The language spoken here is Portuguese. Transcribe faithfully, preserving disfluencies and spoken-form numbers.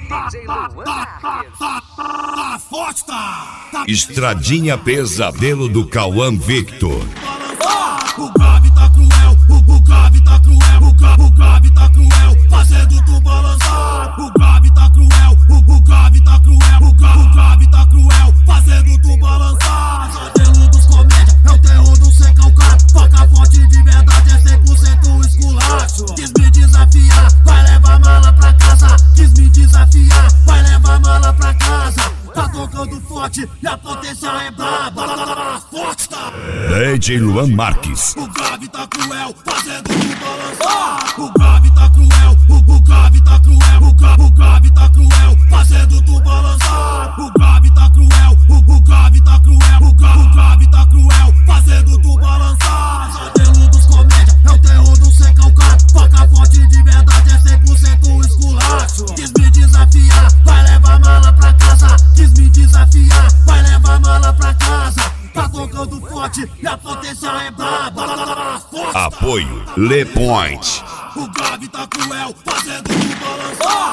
Estradinha Pesadelo do Cauã Victor. O grave tá cruel, o, o grave tá cruel, o, gra, o grave tá cruel, fazendo tu balançar. O grave tá cruel, o, o grave tá cruel, o, gra, o grave tá cruel, fazendo tu balançar. Pesadelo dos comédia, é o terror do ser calcado. Faca forte de verdade, é cem por cento esculacho. Quis me desafiar, vai levar mala pra casa. Quis me desafiar, vai levar mala pra casa. Tá tocando forte e a potência é braba. Forte tá. D J Luan Marques. O grave tá cruel, fazendo tu balançar. O grave tá cruel, o, o grave tá cruel, o, gra, o grave tá cruel, fazendo tu balançar. O grave tá cruel, o, o grave tá cruel, o, gra, o grave tá cruel, fazendo tu balançar. Pesadelo dos comédia, é o terror do ser calcado. Faca forte de verdade, é cem por cento esculacho. Quis me desafiar, vai levar mala pra casa. Quis me desafiar, vai levar mala pra casa. Tá tocando forte e a potência é braba. Forte. Apoio Le Point. O grave tá cruel, fazendo tu balançar.